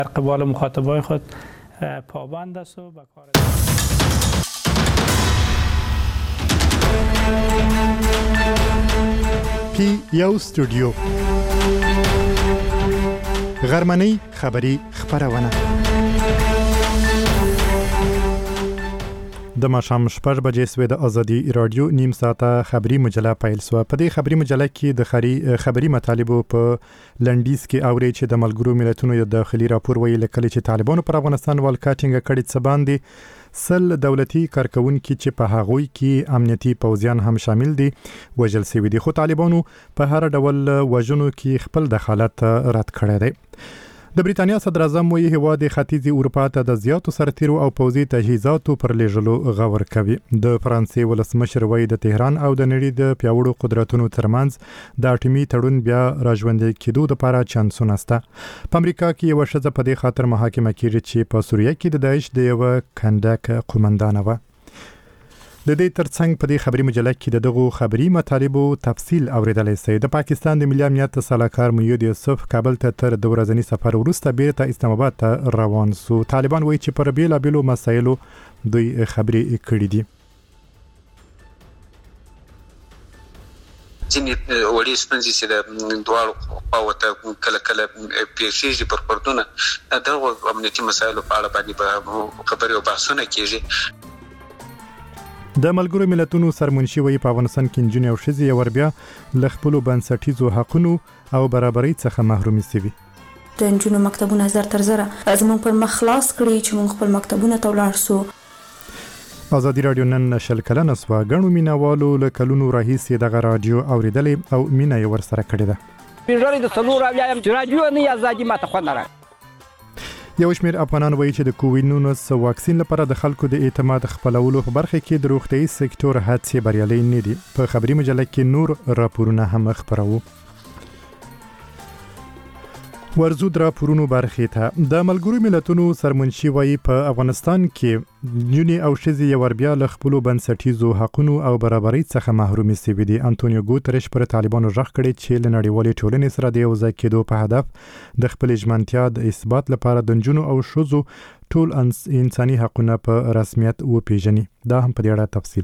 قبال مخاطبای خود پابند است و به کار پی یو استودیو غرمنۍ خبری خبرونه د ماښام 6 بجې سوی د ازادي رادیو نیم ساعته خبری مجله پیل سو. په دې خبری مجله کې د خبری مطالبو په لنډیز کې اوري چې د ملګرو ملتونو یو داخلي راپور ویل کړي چې طالبانو پر افغانستان والکاټینګ کړي څه باندې سل دولتي کارکونکو چې په هغوی کې امنیتي پوځیان هم شامل دي وژل شوي دي، خو طالبانو په هر ډول وژنو کې خپل دخالت رد کړی دی. د بریتانیا صدر اعظم وایي هیواد ختیځې اروپا ته د زیاتو سرتیرو او پوځي تجهیزاتو پر لیږلو غور کوي. د فرانسې ولسمشر وایي د تهران او د نړۍ د پیاوړو قدرتونو ترمنځ د اټومي تړون بیا راژوندي کېدو لپاره چانسونه شته. په امریکا کې یو ښځه په دې خاطر محاکمه کیږي چې په سوریه کې د داعش د یو کنډک قومندانه وه. د دې ترڅنګ په دې خبري مجله کې دغه خبري مطالبو تفصیل اوریدلای شئ. د پاکستان د ملي امنیت سلاکار موحد یوسف کابل ته تر د ورځنی سفر وروسته بیرته اسلام آباد ته روان سو. طالبان وایي چې پر بیلابیلو مسایلو دوی خبري کړې دي. ځینې وړي ستونزې چې د دواړو خواوو کله کله پیښیږي پر پردونه دغه امنیتي مسایلو په اړه باندې خبرې او بحثونه کیږي. د ملګرو ملتونو سرمنشي وایي په افغانستان کې نجونې او ښځې یو ور بیا له خپلو بنسټیزو حقونو او برابرۍ څخه محرومې شوي. د نجونو مکتبونه زر تر زره زموږ پر مخ خلاص کړي چې موږ خپل مکتبونه ته ولاړ سو. ازادي رادیو نن شل کلنه سوه. ګڼو مینوالو له کلونو راهیسې دغه رادیو اوریدلې او مینه یې ورسره کړې ده. پیژنې د څلور اویایم چې رادیو نه ازادي ماته خوند راکړ. یو شمېر افغانان وایي چې د کووډ-19 واکسین لپاره د خلکو د اعتماد خپلولو په برخه کې د روغتیايي سکتور هڅې بریالۍ نه دي. په خبري مجله کې نور راپورونه هم خپروو. ورزو د راپورونو برخه ته د ملګرو ملتونو سرمنشي وایي په افغانستان کې نجونې او ښځې یو ور بیا له خپلو بنسټیزو حقونو او برابرۍ څخه محرومې شوي دي. انټونیو ګوتریش پر طالبانو غږ کړی چې له نړیوالې ټولنې سره د یو ځای کېدو په هدف د خپل ژمنتیا د اثبات لپاره د نجونو او ښځو ټول انساني حقونه په رسمیت وپیژني. دا هم په دې اړه تفصیل.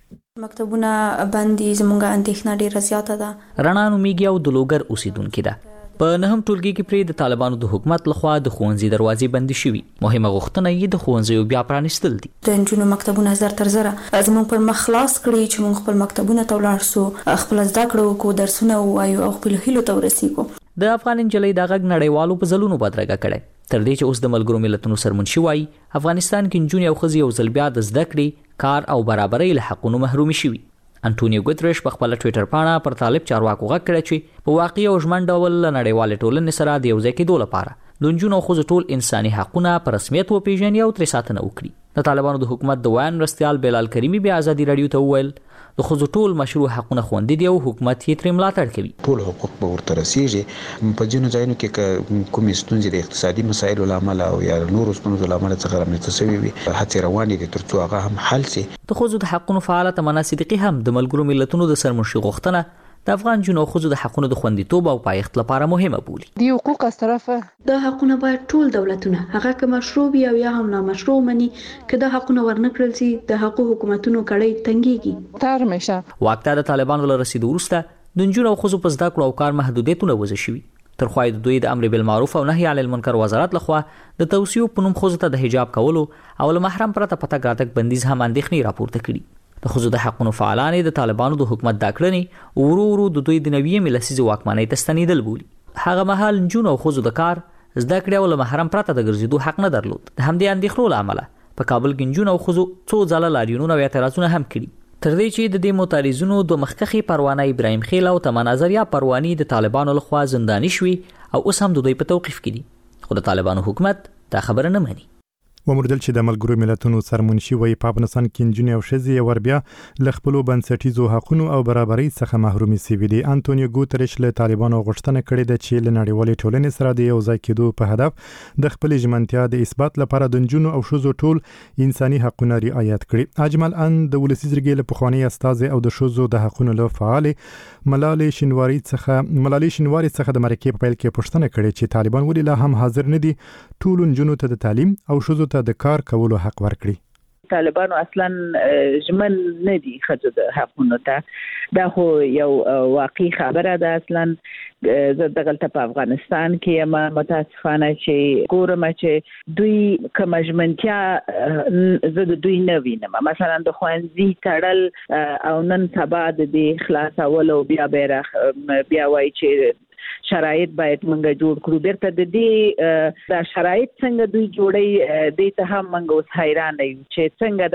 مکتبونه باندې زموږه اندېښنه ډیره زیاته ده. رڼا نومیږي او د لوګر اوسیدونکو ده. په نهم ټولګي کې پرې د طالبانو د حکومت لخوا د ښوونځي دروازې بندي شوي. مهمه غوښتنه یې د ښوونځیو بیا پرانیستل دي. د نجونو مکتبونه زر تر زره زموږ پر مخ خلاص کړي چې موږ خپل مکتبونه ته ولاړ سو، خپل زده کړو کو، درسونه وایو او خپل هیلو ته ورسیږو. د افغان انجلۍ د غږ نړیوالو په ځلونو بدرګه کړي. تر دې چې اوس د ملګرو ملتونو سرمنشي وایي افغانستان کې نجونې او ښځې یو ځل بیا د زده کړې، کار او برابرۍ له حقونو محرومې شوي. انټونیو ګوتریش په خپل ټوئیټر باندې پر طالب چارواکو غږ کړی چې په واقعي او ژمن ډول نړیوالې ټولنې سره د یو ځای کېدو لپاره د نجونو او ښځو ټول انساني حقونه په رسمیت وپیژني او ترې ساتنه وکړي. د طالبانو د حکومت د ویان مرستیال بلال کریمي بیا ازادي رادیو ته وویل د ښځو ټول مشروع حقونه خوندي دي او حکومت یې ترې ملاتړ کوي. ټول حقوق به ورته رسیږي. په ځینو ځایونو کې کومې ستونزې د اقتصادي مسایلو له امله او یا نورو ستونزو له امله څخه رامنځته شوي وي، هڅې روانې دي ترڅو هغه هم حل شي. د ښځو د حقونو فعاله تمنا صدیقي هم د ملګرو ملتونو د سرمنشي غوښتنه د افغان جنو ښځو د حقونو د خوندیتوب او پایښت لپاره مهمه بولي. د حقوق از طرفه د حقونو باید ټول دولتونه هغه که مشروع یا هم نامشروع مني که د حقونو ورنکړل شي د حقوق حکومتونو کړي تنګيږي. تر مشه واکته د طالبانو له رسیدو وروسته د نجونو او ښځو په زده کړو او کار محدودیتونه وضع شوي. تر خو د دوی د امر بالمعروف او نهي عن المنکر وزارت لخوا د توصیو په نوم ښځو ته د حجاب کولو او له محرم پرته پتک راتګ بندیز هم اندېښنې راپورته کړي. د ښځو د حقونو فعالان د طالبانو د حکومت د کړنې ورو ورو د دوی د نوې لسیزې واکمنۍ ته ستنېدل بولي. هغه مهال نجونو او ښځو د کار، زده کړې او له محرم پرته د ګرځېدو حق نه درلود. د همدې اندېښنو له امله په کابل کې نجونو او ښځو څو ځله لاریونونه او اعتراضونه هم کړي. تر دې چې د دې معترضینو د مخکخي پروانه ابراهیم خیل او تمناظریا پروانی د طالبانو لخوا زنداني شوي او اوس هم د دوی په توقیف کې دي. خو د طالبانو حکومت دا خبره نه مني. ومردل چې د ملګرو ملتونو سرمنشي وایي په افغانستان کې نجونې او ښځې ور بیا له خپلو بنسټیزو حقونو او برابرۍ څخه محرومي سوي دي. انټونیو ګوتریش له طالبانو غوښتنه کړې ده چې له نړیوالې ټولنې سره د یو ځای کېدو په هدف د خپلې ژمنتیا د اثبات لپاره د نجونو او ښځو ټول انساني حقونه رعایت کړي. اجمل ان د ولسي جرګې له پخوانۍ استازې او د ښځو د حقونو له فعالې ملالۍ شینواري څخه د مرکې په پیل کې پوښتنه کړې چې طالبان ولې لا هم حاضر نه دي ټول نجونو ته د تعلیم او ښځو ته د کار کولو حق ورکړي. طالبانو اصلا ژمن نه دي ښځو د حقونو ته. دا خو یو واقعي خبره ده. اصلا زه دغلته په افغانستان کې یم متاسفانه چې ګورم چې دوی کوم ژمنتیا زه د دوی نه وینم. مثلا د ښوونځي تړل او نن سبا د دې خلاصول او بیا وایي چې شرایط باید منګه جوړ کړو. بیرته د دې دا شرایط څنګه دوی جوړي دې ته هم منګه اوس حیران یو چې څنګه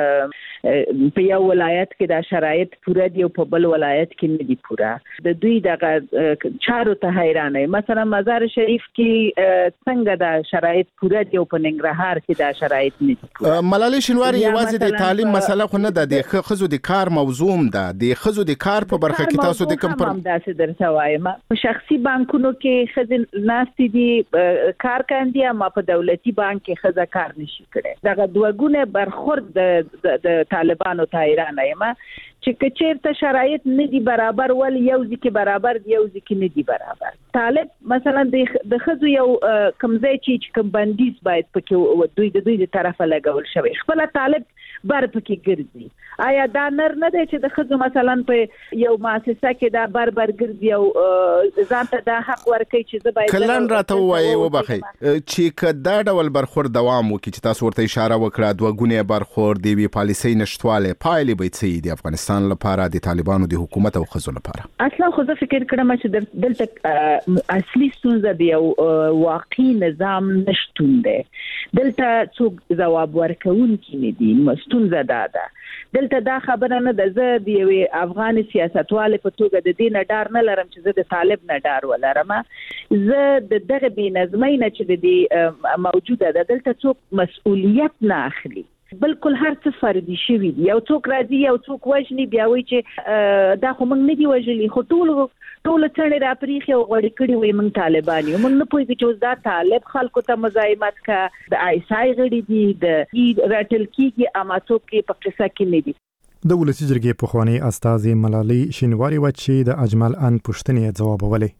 دا په یو ولایت کې دا شرایط پوره دي او په بل ولایت کې نه دي پوره. د دوی دغه چارو ته حیران یم. مثلا مزار شریف کې څنګه دا شرایط پوره دي او په ننګرهار کې دا شرایط نه دي پوره. ملالۍ شینواري یوازې د تعلیم مسله خو نه ده، د ښځو د کار موضوع ده. د ښځو د کار په برخه کې تاسو د کوم پر داسې درته وایم شخصي بانکونو کې ښځې ناستې دي کار کوي، اما په دولتي بانک کې ښځه کار نشي کړي. دغه دوه ګونه برخورد د طالبانو ته حیران یم چې کچېرته شرایط نه دي برابر ول یو ځکه برابر دی یو ځکه نه دي برابر. طالب مثلا د ښځو یو کمزې چې کوم بندیز باید پکې دوی د طرفه لګول شوی خپل طالب بر پکې ګرځي. آیا دا نر نه دی چې د ښځو مثلا په یو مؤسسه کې دا بر ګرځي او ځان ته دا حق ورکړي چې زه باید کلن راته وایي وبخي چې کدا ډول برخورد دوام وکړي چې تاسو ورته اشاره وکړه دوه ګونې برخورد دی پالیسي نشټواله پایلې به څه دي افغانستان لپاره د طالبانو د حکومت او ښځو لپاره؟ اصلا خو زه فکر کړم چې دلته اصلي ستونزه دی او واقعي نظام نشټون دی. دلته څوک ځواب ورکوونکي نه دي. ستونزه ده دلته دا خبره نه ده. زه د یوې افغان سیاستوالې په توګه د دې نه ډار نه لرم چې زه د طالب نه ډار ولرم. زه د دغه بې نظمۍ نه چې د دې موجوده ده دلته څوک مسؤلیت نه اخلي. بالکل هر څه فردي شوی دی. یو څوک راځي یو څوک وژني بیا وایي چې دا خو موږ نه دی وژلي خو ټول څڼې راپریښي او غوړې کړي وایي موږ طالبان یو. موږ نه پوهېږو چې اوس دا طالب خلکو ته مزاحمت کا د آیسای غړي دي د راټل کېږي اما څوک په قصه کې نه دي. د ولسي جرګې پخوانۍ استازې ملالۍ شینواري وه چې د اجمل ان پوښتنې ځوابولې.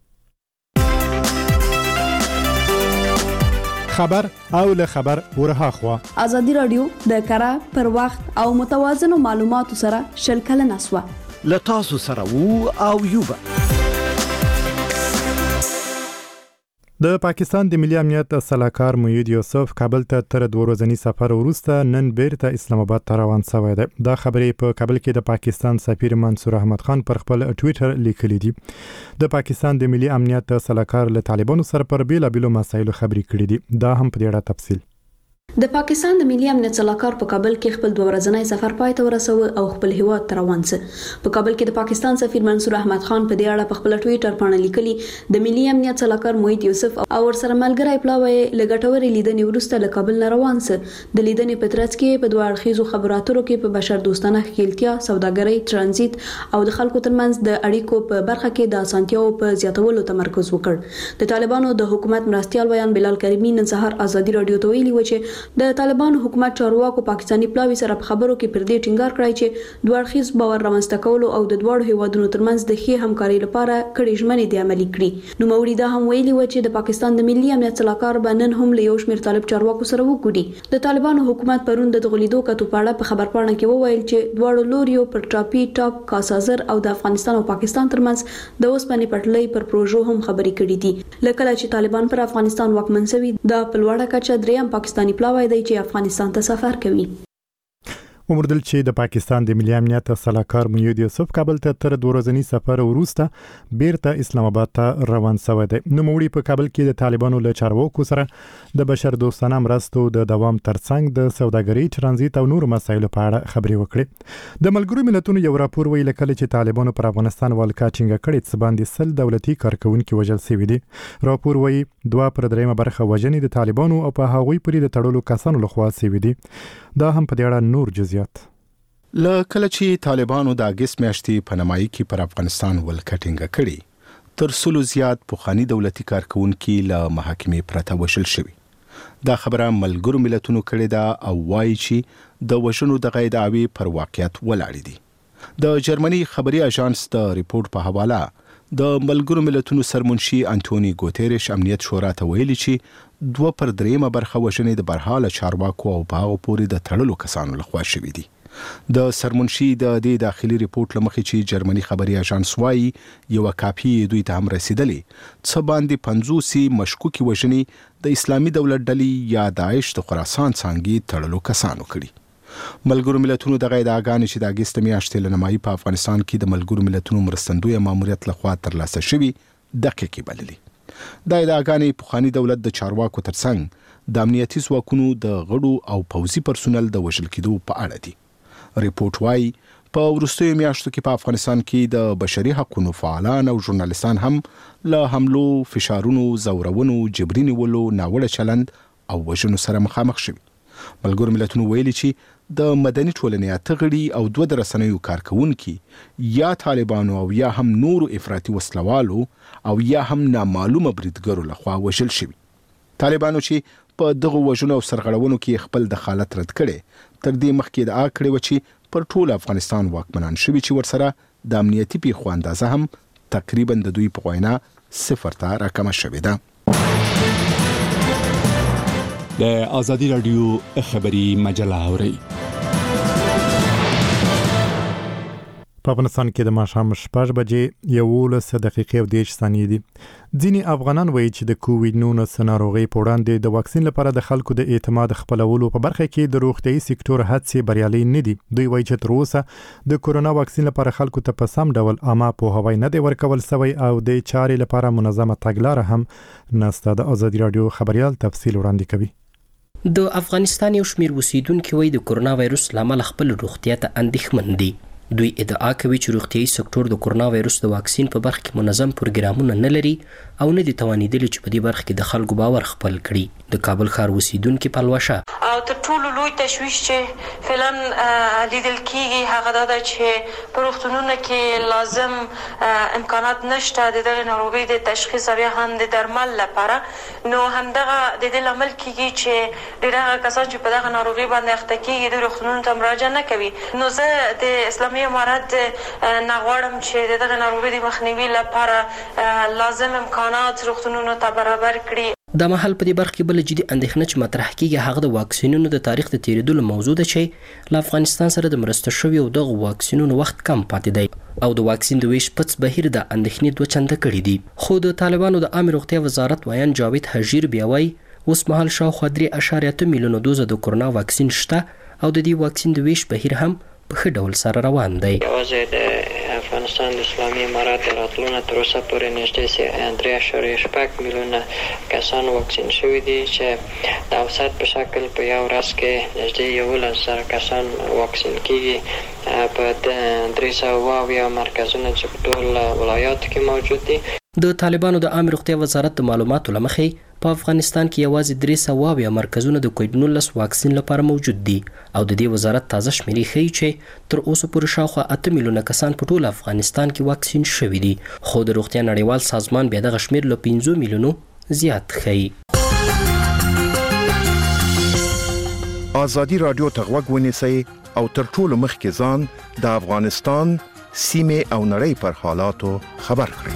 خبر او له خبر ورها خوا ازادي رادیو د کره پر وخت او متوازن معلوماتو سره شل کلنه سوا له تاسو سره وو او یوبا. د پاکستان د ملي امنیت سلاکار موحد یوسف کابل ته تر 2 ورځنی سفر وروسته نن بیرته اسلام آباد ته روان شوی دی. دا خبرې په کابل کې د پاکستان سفیر منصور احمد خان پر خپل ټویټر لیکلي دي. د پاکستان د ملي امنیت سلاکار له طالبانو سره پر بیلابیلو مسایلو خبرې کړې دي. دا هم په دې اړه تفصیل. د پاکستان د ملي امنیت سلاکار په کابل کې خپل 2 ورځنی سفر پای ته ورسوي او خپل هیواد ته روان شو. په کابل کې د پاکستان سفیر منصور احمد خان په دې اړه په خپل ټویټر باندې لیکلي د ملي امنیت سلاکار موحد یوسف او ورسره ملګری پلاوی لګټوري لیدنې ورسته له کابل نه روان شو. د لیدنې په ترڅ کې په دوه اړخیزو خبرو اترو کې په بشر دوستانه خپلتیا، سوداګرۍ، ترانزیت او د خلکو ترمنځ د اړیکو په برخه کې د اسانتیاو په زیاتولو تمرکز وکړ. د طالبانو د حکومت مرستيال بیان بلال کریمی نن سهار ازادي رادیو ته ویلي و چې د طالبانو حکومت چارواکو پاکستانی پلاوی سره په خبرو کې پر دې ټینګار کړی چې دوه اړخیز باور رامنځته کولو او د دوه هیوادونو ترمنځ د ښې همکارۍ لپاره کړي ژمنې دي عملي کړي. نو موري دا هم ویلي و چې د پاکستان د ملي امنیت سلاکار بنن هم له یو شمېر طالب چارواکو سره وګړي. د طالبانو حکومت پرون د غلیدو کتو پاړه په خبرپاڼه کې وویل چې دوه لوريو پر ټاپي ټاپ کاسازر او د افغانستان او پاکستان ترمنځ د اوسپنې پټلۍ پر پروژو هم خبرې کړې دي. لکه چې طالبان پر افغانستان واکمن شوي د پلوړه کچه دریم پاکستانی پلاوی دی چې افغانستان ته سفر کوي. ومردل چې د پاکستان د ملي امنیت سلاکار موحد یوسف کابل ته تر 2 ورځنی سفر وروسته بیرته اسلام آباد ته روان شوی دی. نوموړي په کابل کې د طالبانو له چارواکو سره د بشر دوستانه مرستو د دوام ترڅنګ د سوداګرۍ ترانزیت او نورو مسایلو په اړه خبرې وکړې. د ملګرو ملتونو یو راپور ویلي کله چې طالبانو پر افغانستان والکا ټینګه کړې څه باندې 100 دولتي کارکونکي وژل شوي دي. راپور وایي 2/3 برخه وژنې د طالبانو او په هغوی پورې د تړلو کسانو لخوا شوي دي. دا هم په دې اړه نور جزئیات. له کله چې طالبانو د اگست میاشتې په نمایي کې پر افغانستان ولکټینګ کړي تر 100 زیات پوخانی دولتي کارکونکي له محاکمې پرته وشل شوي. دا خبره ملګرو ملتونو کړې ده او وایي چې د وژنو د غیر دعوی پر واقعیت ولاړ دي. د جرمني خبري اژانس د ریپورت په حواله د ملګرو ملتونو سرمنشي انټونی ګوتيريش امنیت شورا ته ویلي چې 2/3 برخه وژنې د برحاله چارواکو او باغ پورې د تړلو کسانو لخوا شوي دي. د سرمنشي د دې داخلي ریپورت لمخې چې جرمني خبري اژانس وايي یو کاپی دوی ته هم رسیدلې څه باندې 50 مشکوکي وژنې د اسلامي دولت ډلې یا داعش د خراسان څنګه تړلو کسانو کړي. ملګرو ملتونو د غیر داګانې چې د اگست میاشتې لنمایي په افغانستان کې د ملګرو ملتونو مرستندوی ماموریت لخوا ترلاسه شوی دقیقې بللي. د داګانې پوخانی دولت د چارواکو ترڅنګ د امنیتي ځواکونو د غړو او پوځي پرسونل د وژل کېدو په اړه دي. ریپورت وايي په وروستیو میاشتو کې په افغانستان کې د بشري حقوقو فعالان او ژورنالیستان هم له حملو، فشارونو، زورونو، جبري نیولو، ناوړه چلند او وژنو سره مخامخ شوي. ملګرو ملتونو ویلي چې د مدني ټولنې اتغړي او 2 رسنیو کارکونکي یا طالبانو او یا هم نورو افراطي وسلوالو او یا هم نامعلومه بریدګرو لخوا وژل شوي. طالبانو چې په دغه وژنو او سرغړونو کې خپل دخالت رد کړي تر دې مخکې ادعا کړې و چې پر ټول افغانستان واکمنان شوي چې ورسره د امنیتي پیښو اندازه هم تقریبا د دوی په وینا 0 ته راکمه شوې ده. د آزادی رادیو خبری مجله اوري. په افغانستان کې د ماښام 6 بجې 11 دقیقې او 10 ثانیې دي. ځینې افغانان وایي چې د کووډ-19 ناروغي په وړاندې د واکسین لپاره د خلکو د اعتماد خپلولو په برخه کې د روغتيایي سکتور هڅې بریالي نه دي. دوی وایي چې تر اوسه د کورونا واکسین لپاره خلکو ته په سم ډول عامه پوهاوی نه دی ورکول شوی او د چارې لپاره منظمه تګلاره هم نشته. د آزادی رادیو خبريال تفصیل وړاندې کوي. د افغانستان یو شمیر اوسیدونکو وایي د کورونا وایرس لامل خپل روغتیا ته اندېښمن دي. دوی ادعا کوي چې روغتيایي سکتور د کورونا وایرس د واکسین په برخه کې منظم پروګرامونه نه لري او نه دي توانیدلي چې په دې برخه کې د خلکو باور خپل کړي. د کابل ښار اوسیدونکو پلوشه او تر ټولو لوی تشویش چې فعلا لیدل کیږي هغه دا چې په روغتونونو کې لازم امکانات نشته د دغه ناروغي د تشخیص او هم د درمل لپاره. نو همدغه د دې لامل کیږي چې ډیره کسان چې په دغه ناروغي باندې اخته کیږي د روغتونونو ته مراجعه نه کوي. نو زه د اسلامي امارات نغواړم چې دغه ناروغي د مخنیوي لپاره لازم امکانات روغتونونو ته برابر کړي. د محل په دې برخه کې بل جدي اندېښنه چې مطرح کیږي هغه د واکسینونو د تاریخ د تیریدلو موضوع ده چې له افغانستان سره د مرسته شوی او د واکسینونو وخت کم پاتې دی او د واکسین د ویش پڅ بهیر د اندېښنې 2 چنده کړي دي. خو د طالبانو د عامه روغتیا وزارت وایي جاوید حجیر بیا وایي اوس مهال شاوخوا 3.8 میلیونه دوزه د کورونا واکسین شته او د دې واکسین د ویش بهیر هم په ښه ډول سره روان دی. یوازې د افغانستان د اسلامي امارات د راتلونو تر اوسه پورې نږدې 3.6 میلیونه کسان واکسین شوي دي چې د اوسط په شکل په یو ورځ کې نږدې 11,000 کسان واکسین کیږي په 300 مرکزونه چې په ټول ولایاتو کې موجود دي. د طالبانو د عامه روغتیا وزارت د معلوماتو لمخې په افغانستان کې یوازې 300 مرکزونه د کووډ-19 واکسین لپاره موجود دي او د دې وزارت تازه شمیرې ښیي چې تر اوسه پورې شاوخوا 8 میلیونه کسان په ټول افغانستان کې واکسین شوي دي. خو د روغتیا نړیوال سازمان بیا دغه شمیر له 15 میلیونو زیات ښیي. آزادی رادیو ته غوږ ونیسئ او تر ټولو مخکې ځان د افغانستان سیمې او نړۍ پر حالاتو خبر کړئ.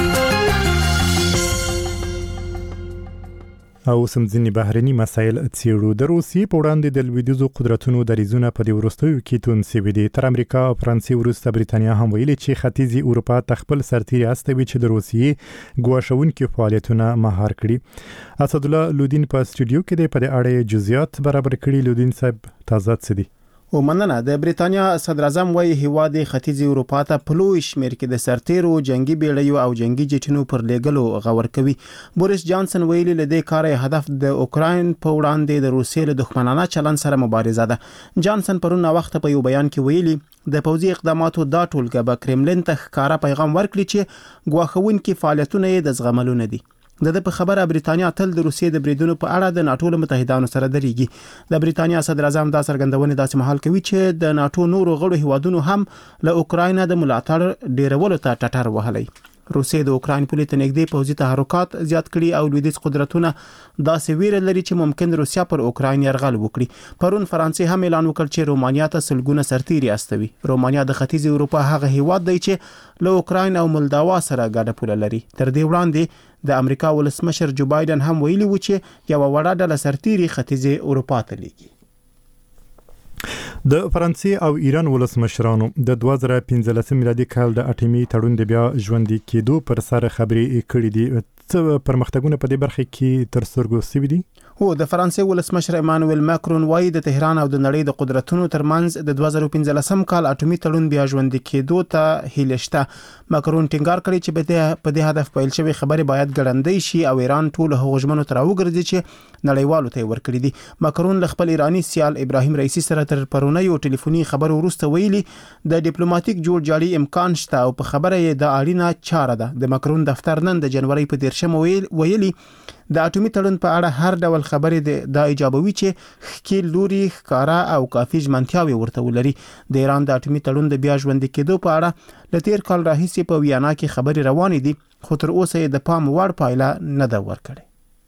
او سمځنی بهرني مسایل څیړو. د روسیې په وړاندې د لویدیځو قدرتونو د ریزونه په دې وروستیو کې تون سوي دي. تر امریکا او فرانسې وروسته بریتانیا هم ویلي چې ختیځي اروپا تخپل سرتیري استوي چې د روسیې ګواښونکي فعالیتونه مهار کړي. اسد الله لودین په استودیو کې د په اړه جزئیات برابر کړي. لودین صاحب تازه څه دي؟ ومننه. د بریتانیا صدر اعظم وايي هیواد ختیځ اروپا ته په لوی شمېر کې د سرتیرو جنگي بیړیو او جنگي جټونو پر لیږلو غور کوي. بوریس جانسن ویلي له دې کاره هدف د اوکراین په وړاندې د روسیې له دښمنانه چلند سره مبارزه ده. جانسن پرون وخت په یو بیان کې ویلي د پوځي اقداماتو دا ټولګه به کرملین ته ښکارا پیغام ورکړي چې ګواښونکي فعالیتونه یې د زغملو نه دي. د په خبره بریتانیا تل د روسیې د بریدونو په اړه د ناتو له متحدانو سره درېږي. د بریتانیا صدر اعظم دا څرګندونه داسې مهال کوي چې د ناتو نورو غړو هیوادونو هم له اوکراین د ملاتړ ډیرولو ته ټټر وهلی. روسیې د اوکراین پولې ته نږدې پوځي تحرکات زیات کړي او لویدیځ قدرتونه داسې ویره لري چې ممکن روسیا پر اوکراین یرغل وکړي. پرون فرانسې هم اعلان وکړ چې رومانیا ته سلګونه سرتیري استوي. رومانیا د ختیځ اروپا هغه هیواد دی چې له اوکراین او مولداوا سره ګډه پوله لري. تر دې وړاندې د امریکا ولسمشر جو بایدن هم ویلي و چې یو وړه ډله سرتیري ختیځ اروپا ته لیږي. د فرانسې او ایران ولسمشرانو د 2015 میلادي کال د اټومي تړون د بیا ژوندي کېدو پر سر خبرې کړې دي. څه پرمختګونه په دې برخه کې تر سترګو شوي دي؟ هو د فرانسې ولسمشر ایمانوئل ماکرون وايي د تهران او د نړۍ د قدرتونو ترمنځ د 2015 کال اټومي تړون بیا ژوندي کېدو ته هیله شته. ماکرون ټینګار کړی چې په دې هدف پیل شوی خبرې باید ګړندۍ شي او ایران ټول هغه ژمنو تر وګرځي چې نړیوالو ته ورکړي دي. ماکرون له خپل ایرانی سیال ابراهیم رئیسی سره تر پرونی یو ټلیفوني خبرو وروسته ویلي د ډیپلوماټیک جوړجاړي امکان شته او په خبره یې د اړینه چاره ده. د ماکرون دفتر نن د جنوري په 13 ویلي د اټومي تړون په اړه هر ډول خبرې د ایجابوي چې ښکیل لوري ښکارا او کافي ژمنتیاوې ورته ولري. د ایران د اټومي تړون د بیا ژوندي کېدو په اړه له تیر کال راهیسې په ویانا کې خبرې روانې دي خو تر اوسه یې د پام وړ پایله نه ده ورکړې.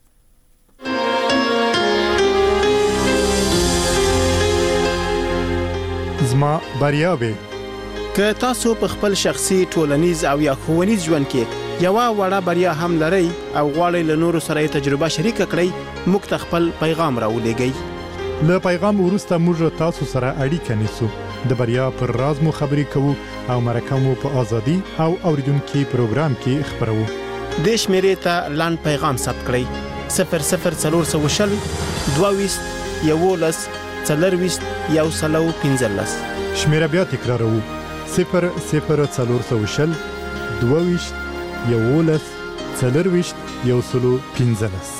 زما بریاوي که تاسو په خپل شخصي ټولنیز او یا ښوونیز ژوند کې یو وړه بریا هم لرئ او غواړئ له نورو سره تجربه شریک کړئ موږ ته خپل پیغام راولېږئ. له پیغام وروسته موږ تاسو سره اړیکه نیسو. د بریا پر راز مو خبرې کوو او مرکه مو په ازادي او اوریدونکو پروګرام کې خبرو. د شمیرې ته لاند پیغام ثبت کړئ 00420 22 11 40 115. شمیره بیا تکرارو 00420 22 11 40 115.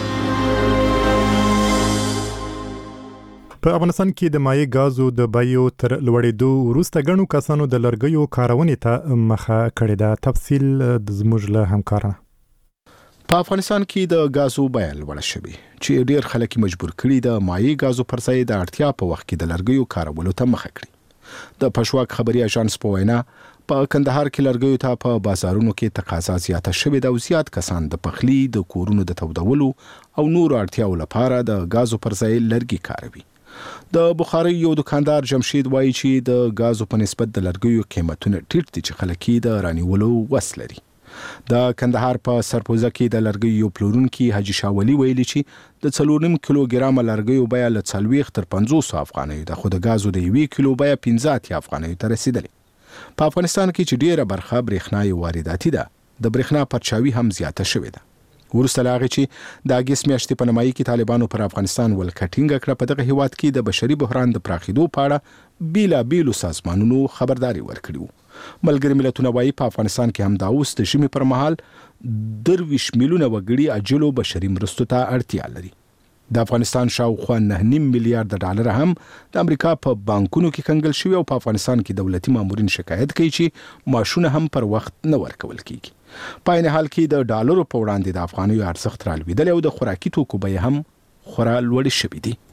په افغانستان کې د مایع غازو د بیو تر لوړېدو وروسته غنو کسانو د لرګیو کارونې ته مخه کړې ده. تفصیل د زموږ له همکارانه. په افغانستان کې د غازو بیه لوړه شوې چې ډېر خلک مجبور کړي د مایع غازو پر ځای د اړتیا په وخت کې د لرګیو کارولو ته مخه کړي. د پښواک خبري اژانس په وینا په کندهار کې لرګیو ته په بازارونو کې تقاضا زیاته شوې ده او زیات کسان د پخلی د کورونو د تودولو او نور اړتیاو لپاره د غازو پر ځای لرګي کاروي. د بخاري یو دکاندار جمشید وایي چې د غازو په نسبت د لرګیو قیمتونه ټیټ دي چې خلک د رانیولو وس لري. د کندهار په سرپوزه کې د لرګیو پلورونکي حاجی شاولي ویلي چې د 4.5 کیلوګرام لرګیو بیه له 40 تر 50 افغانیو ده خو د غازو د 1 کیلو بیه 15 افغانیو ته رسیدلې. په افغانستان کې چې ډیره برخه برېښنا وارداتي ده د برېښنا پرچاوي هم زیاته شوې ده. ورسته لاغي چې د اگست میاشتې په نمایي کې طالبانو پر افغانستان ولکټینګ کړ په دغه هیواد کې د بشري بحران د پراخېدو په اړه بیلابیلو سازمانونو خبرداري ورکړي. ملګری ملتونه وايي په افغانستان کې هم دا اوس د ژمي پر مهال 23 میلیونه وګړي عاجلو بشري مرستو ته اړتیا لري. د افغانستان شاوخوا 9.5 میلیارډ ډالر هم د امریکا په بانکونو کې کنګل شوی او په افغانستان کې دولتي مامورین شکایت کوي چې معاشونه هم پر وخت نه ورکول کیږي. په عین حال کې د ډالرو په وړاندې د افغانیو ارزښت رالوېدل او د خوراکي توکو بیې هم خورا لوړې شوې دي.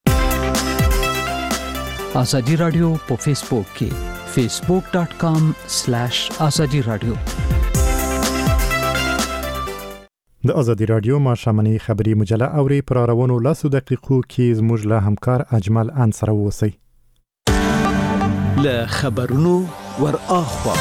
ازادي رادیو په فیسبوک کې facebook.com/ازادي رادیو. د ازادي رادیو ماښامنۍ خبری مجله اوري پر روانو لاسو دقیقو کې زموږ له همکار اجمل انصر ووسی. له خبرونو ور اخوا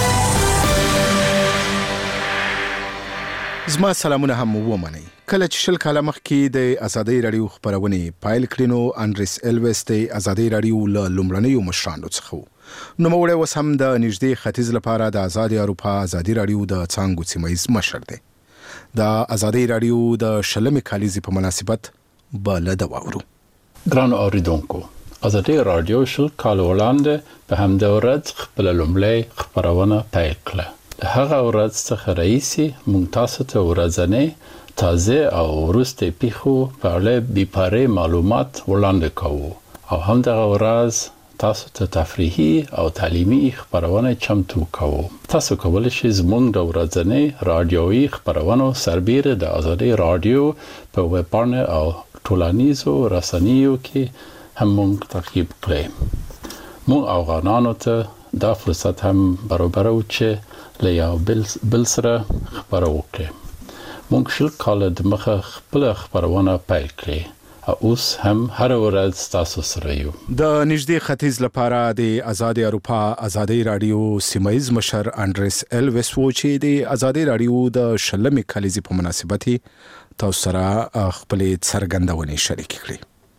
زما سلامونه هم ومنئ. کله چې 20 کاله مخکې د ازادي رادیو خبرونه پایل کړینو انډریس الویس د ازادي رادیو له لومړنیو مشرانو څخه نو موږ اوس هم د نږدې ختیځ لپاره د آزادي اروپا ازادي رادیو د څنګه سیمایز مشر دی. د ازادي رادیو د 20 کالیزې په مناسبت بل د واورو. ګران اوریدونکو ازادي رادیو شل کال وړاندې په همدې ورځ خپل لومړی خبرونه پیل کړه. د هغه ورځ څخه راهیسې موږ تاسو ته ورځنی تازه او وروستي پیښو په اړه بېپارې معلومات وړاندې کوو او همدغه ورځ تاسو ته تفریحي او تعلیمي خبرونه چمتو کوو. تاسو کولی شئ زموږ د ورځنی رادیويي خبرونو سربېره د ازادي رادیو په ویب پاڼه او ټولنیزو رسنیو کې هم موږ تعقیب کړئ. موږ افغانانو ته دا فرصت هم برابرو چې له یو بل سره خبرې وکړو. موږ شل کاله د مخه خپل خبرونه پیل کړې او اوس هم هر ورځ تاسو سره یو. د نږدې ختیځ لپاره د آزادي اروپا آزادي رادیو سیمایز مشر انډریس الویس وو چې د آزادي رادیو د شلمې کلیزې په مناسبت تاسو سره خپل څرګندونې شریک کړې.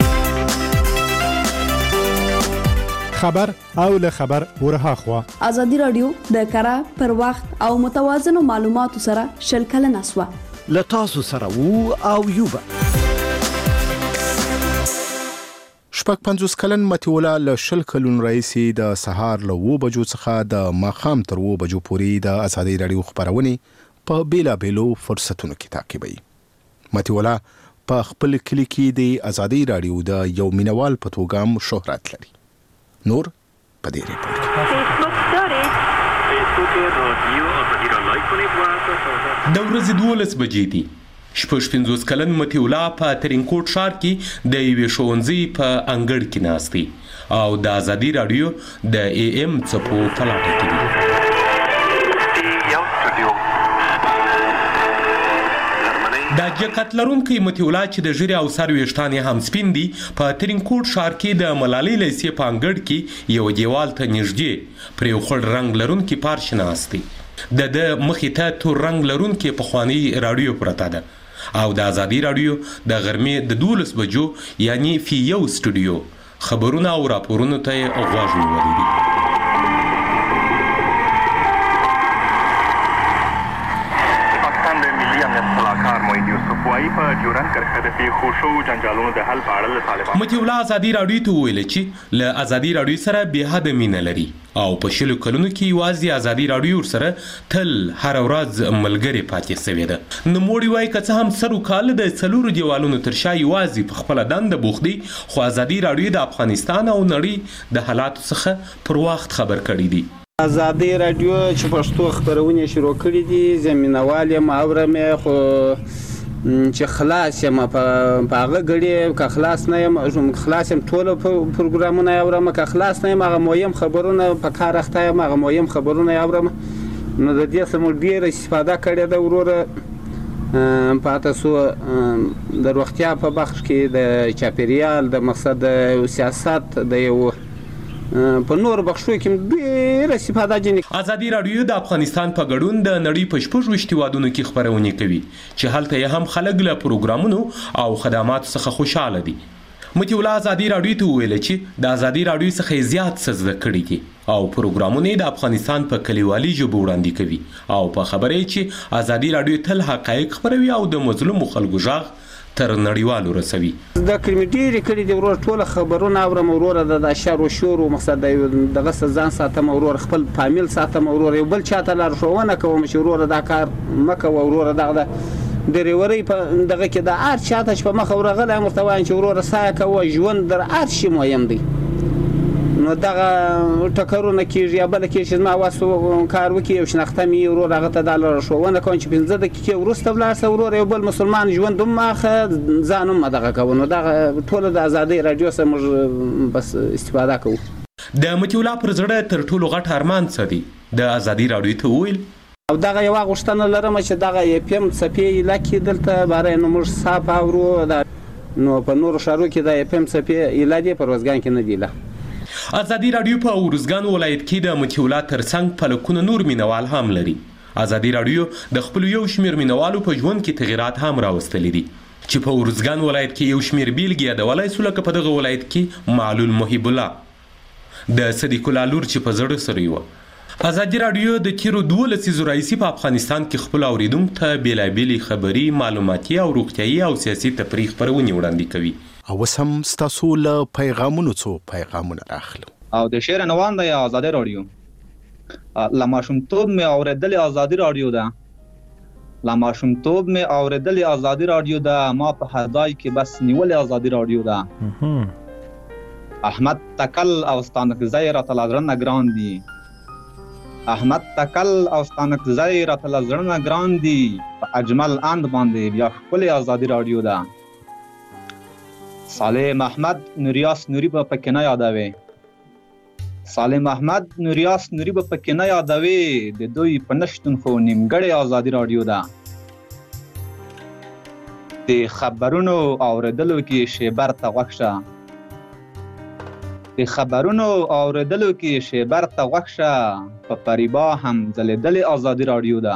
خبر او له خبر ورها خوا آزادي رادیو د کره پر وخت او متوازن معلوماتو سره شل کلنه سوا له تاسو سره وو او یوبا 50 کلن متیولا له 20 کلن رئیسي د سهار له 2 بجو څخه د ماخام تر 2 بجو پورې د آزادي رادیو خبرونه په بیلابېلو فرصتونو کې تعقیبوي. متیولا په خپل کلی کې د آزادي رادیو د یو مینوال په توګه شهرت لري. نور په دې ریپورت د ورځې 12 بجې دي. 50 کلن متیولا په ترینکوټ ښار کې د یوې ښوونځي په انګړ کې ناست دی او د آزادي رادیو د AM څپو په لټه کې دی. د جکت لرونکي متیولا چې د ژیرې او سر ویښتان هم سپین دي په ترینکوټ ښار کې د ملالۍ لیسې په انګړ کې یو دیوال ته نږدې پر یو خړ رنګ لرونکي پارچ ناست دی. د مخې ته تور رنګ لرونکي پخواني رادیو پرته ده او د آزادي رادیو د غرمې د 12 بجو یعنی فی یو سټوډیو خبرونه او راپورونه ته غوږ نیولی دي. پاکستان د ملي امنیت سلاکار محمد یوسف وایي په ډیورنډ کرښه د پیښو شوو جنجالونو د حل په اړه له طالبانو متیولا آزادي رادیو ته وویل چې له آزادي رادیو سره بې حده مینه لري او په 20 کلونو کې یوازې آزادي رادیو سره تل هر ورځ ملګری پاتې شوی ده. نوموړي وایي که څه هم سر وکاله د 4 دیوالونو تر شا یوازې په خپله دنده بوخت دی خو آزادي رادیو د افغانستان او نړۍ د حالاتو څخه پر وخت خبر کړي دي. آزادي رادیو چې پښتو خبرونه شروع کړي دي زمينوال یم اورم خو چې خلاص یم په هغه غړي که خلاص نه یم خلاص یم ټول پروګرامونه اورم که خلاص نه یم هغه مهم خبرونه په کار اخته یم هغه مهم خبرونه اورم نو د دې سم ډیر استفاده کړې ده وروره پاتې سو د روغتیا په بخش کې د چاپیریال د مقصد سیاست د یو په نور بخښو کې ډېر استفاده جنې. آزادي رادیو د افغانستان په ګډون د نړۍ په 26 هیوادونو کې خبرونه کوي چې هلته یې هم خلک له پروګرامونو او خدماتو څخه خوشاله دي. متیولا آزادي رادیو ته ویل چې د آزادي رادیو څخه زیات څه زده کړي دي او پروګرامونه د افغانستان په کلیوالي ژبه وړاندې کوي او په خبره چې آزادي رادیو تل حقایق خبروي او د مظلومو خلکو غږ تر نړیوالو رسوي. د کلمې کړي د ورور ټول خبرونه اورم ورور د شر او شور او مقصد دغه ځان ساتم ورور خپل فامیل ساتم ورور یو بل چاته لار شوونه کوم چې ورور دا کار مکه ورور دغه د ریوري په دغه کې د ار چاته چې په مخ ورغله مرتوان چې ورور سایه کوي ژوند در ارشي مهم دی نو دغه ټکرونه کېږي یا بل کې چې ما واسو کار وکي او شناخته می ورور هغه ته د لار شوونه کوم چې 15 دقیقې ورسته ولاړ ورور یو بل مسلمان ژوند ماخه ځانم دغه کوي دغه ټول د آزادي رادیو سره بس استفاده کوي. د متیولا پر زړه تر ټولو غټ ارمان څه دی د آزادي رادیو ته ویل او دغه یو غوښتنه لرم چې دغه FM صفې لکه دلته بارے نو موږ صاحب اورو نو په نور شارو کې د FM صفې الاده په روزګان کې نه دی لا. آزادي رادیو په ورزګان ولایت کې د متیولا ترڅنګ په لکونه نور مینوال هم لري. آزادي رادیو د خپل یو شمیر مینوالو په ژوند کې تغیرات هم راوستلي دي چې په ورزګان ولایت کې یو شمیر بیلګې د ولای سو لکه په دغه ولایت کې معلول محب الله د صدیق الله لور چې په زړه سره یو. ازادي رادیو د تیرو 12 لسیزو راځي په افغانستان کې خپل اوریدونکو ته بیلابېلې خبري، معلوماتي او روغتيایي او سیاسي تفریح خبرونه وړاندې کوي. او سم ستاسو له پیغامونو پیغامونه راخلو. او د شعر نوان د ازادي رادیو لماشومتوب می اوریدل ازادي رادیو ده. لماشومتوب می اوریدل ازادي رادیو ده. ما په هداي کې بس نیول ازادي رادیو ده. احمد تکل او ستانک زیرا تلازرن ګران دي. احمد تکل او ستانک زیرا تلازرن ګران دي. په اجمل اند باندې بیا خپل ازادي رادیو ده. صالح احمد نوریاس نوری په پکې نه یادوي. صالح احمد نوریاس نوری په پکې نه یادوي. د دوی په نشتون خو نیمګړی ازادي رادیو ده. د خبرونو اوریدلو کې شیبر ته غوښه. د خبرونو اوریدلو کې شیبر ته غوښه. په پریبا هم ځلېدلې ازادي رادیو ده.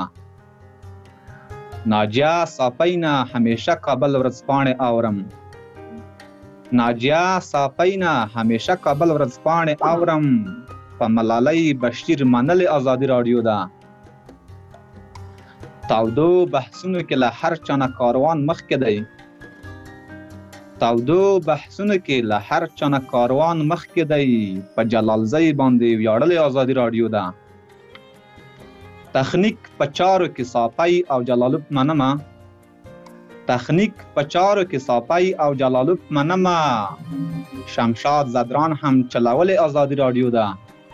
ناجیه صافینا همیشه کابل ورځپاڼې اورم. ناجیه صافینا همیشه کابل ورځپاڼې اورم. په ملالۍ بشیر منلې ازادي رادیو ده. تاودو بحثونو کې له هر چا نه کاروان مخکې دی. تاودو بحثونو کې له هر چا نه کاروان مخکې دی. په جلالزی باندې ویاړلې ازادي رادیو ده. تخنیک په چارو کې صافی او جلالوب منمه. تخنیک په چارو کې صافی او جلالوب منمه. شمشاد زدران هم چلاولې ازادي رادیو ده.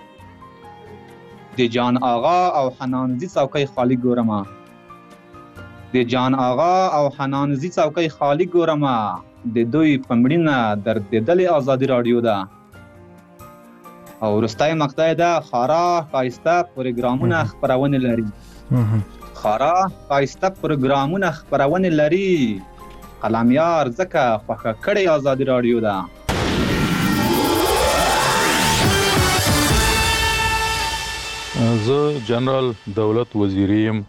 د جان آغا او حنانزي څوکۍ خالی ګورمه. د جان آغا او حنانزي څوکۍ خالی ګورمه. د دوی په مړینه دردېدلې ازادي رادیو ده. او وروستی مقطع ده. خارا ښایسته پروګرامونه خپرونې لري. خارا ښایسته پروګرامونه خپرونې لري. قلمیار ځکه خوښه کړې ازادي رادیو ده. زه جنرال دولت وزیریم.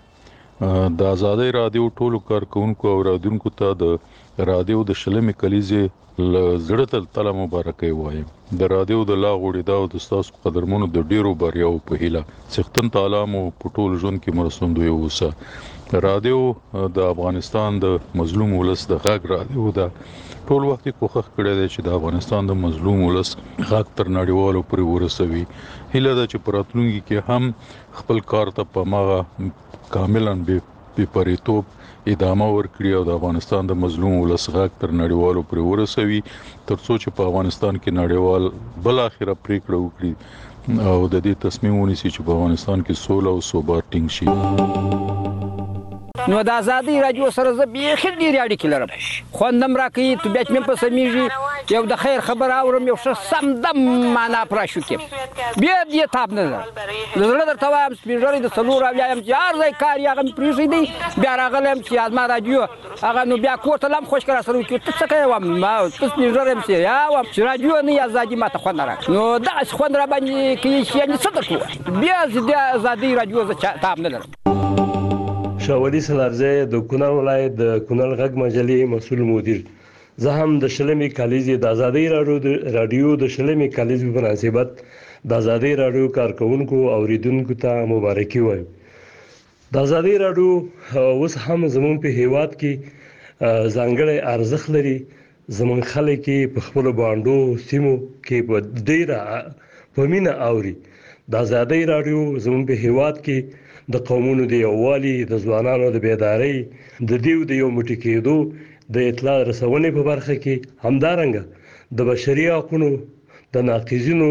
د آزادۍ رادیو ټولو کارکونکو او رادیونکو ته د رادیو د شلمې کلیزې لزړه تل مبارکي وایم. د رادیو د لاغوړې دا او د تاسو قدرمنو د ډیرو بریاو په هیله څښتن تعالی مو په ټول ژوند کې مرسوندوي اوسه. رادیو د افغانستان د مظلوم ولس د غږ رادیو ده. ټول وخت کوښښ کړی دی چې د افغانستان د مظلوم ولس غږ تر نړیوالو پورې ورسوي. هیله ده چې په راتلونکي کې هم خپل کار ته په ماغه کاملا بې پریتوب ادامه ورکړي او د افغانستان د مظلوم ولس غږ تر نړیوالو پورې ورسوي ترڅو چې په افغانستان کې نړیوال بل اخره پریکړه وکړي او د دې تصمیم ونیسي چې په افغانستان کې سوله او ثبات ټینګ شي. نو د ازادي رادیو سره زه بیخي ډېرې اړیکې لرم. خوندم راکوي، طبیعت مې په سمیږي. یو د خیر خبر اورم، یو ښه سمدم معنا پر شو کې بیا دې تاب نه ده. زړه درته وایم سپینږیري د څلور اویایم چې هر ځای کار یې هغه مې پرېښی دی. بیا راغلم چې زما رادیو هغه نو بیا کور ته لا هم خوشکه راسره وکړي. ته څه کوې وم ما ته سپینږیری یم چې یا وم چې رادیو نه یې ازادي ما ته خوند راکړي. نو دغسې خوند را باندې کوي چې یعنې څه درته ووایم. بیا زه د ازادي رادیو زه تاب نه لرم. شاولي سلارزی د کونړ ولایت د کونړ غږ مجلې مسؤل مدیر. زه هم د شلمې کلیزې د ازادي رادیو د شلمې کلیزې په مناسبت د ازادي رادیو کارکونکو او اوریدونکو ته مبارکي وایم. د ازادي رادیو اوس هم زموږ په هیواد کې ځانګړی ارزښت لري. زموږ خلک په خپل باندو سیمو کې په ډیره په مینه اوري. د ازادي رادیو زموږ په هیواد کې د قومونو د یووالي، د ځوانانو د بیدارۍ، د دیو د یو موټی کېدو، د اطلاع رسونې په برخه کې همدارنګه د بشري حقوقو د ناقضینو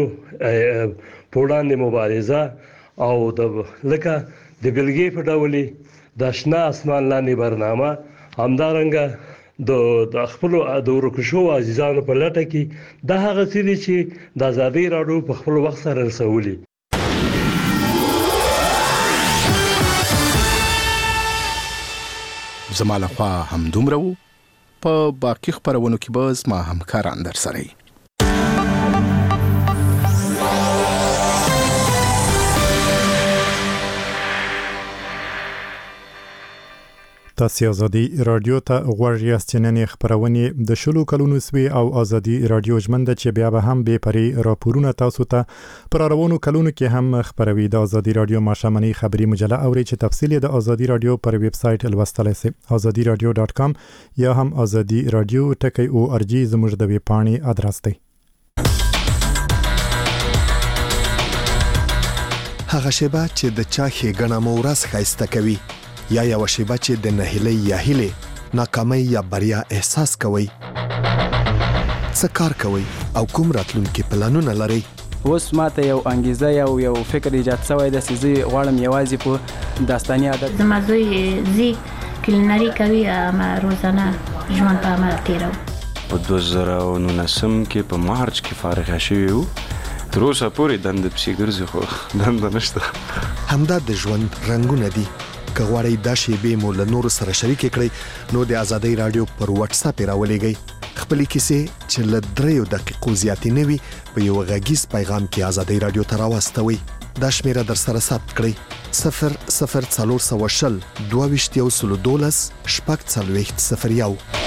په وړاندې مبارزه او د لکه د بلګې په ډول د آشنا اسمان لاندې برنامه همدارنګه د خپل د ورکشو عزیزانو په لټه کې د هغه څه دي چې د ازادي رادیو په خپل وخت سره رسولي. زما لخوا هم دومره وو. په باقي خبرونو کې به زما همکاران در سره وي. تاسو ازادي رادیو ته غوړ یاست چې نن خبرونه د شلو کلونو سوي او ازادي رادیو ژمنده چې بیا به هم به پري راپورونه تاسو ته پر روانو کلونو کې هم خبروي د ازادي رادیو ماشامنی خبري مجله اوري چې تفصیل د ازادي رادیو پر ویب سټ الوستلای سي azadiradio.com یا هم ازادي رادیو ټکی.org زموږ د ویب پاڼې ادرس دی. هغه شیبه چې د چا ښېګڼه مو ورځ ښایسته کوي یا یو شیبه چې د نهیلۍ یا هیلې ناکامۍ یا بریا احساس کوئ. څه کار کوئ او کوم راتلونکي پلانونه لرئ؟ اوس ماته یو انګیزه یو فکر ایجاد شوی دی چې زه غواړم یوازې په داستاني ادب زما زوی زی کلینري کوي اما روزانه ژوند په عمل تیرو. په 2019 کې په مارچ کې فارغ شوی وو. تر اوسه پورې دنده پسې ګرځي خو دنده نشته. همدا د ژوند رنګونه دي. که غواړئ دا شیبې مو له نورو سره شریک کړئ نو د ازادۍ رادیو پر واتس اپ راولېږئ. خپلې کیسې چې له 3 دقیقو زیاتې نه وي په یو غږیز پیغام کې ازادۍ رادیو ته راواستوئ. دا شمیره در سره ثبت کړئ 00420 22 12 شپږ 40 01.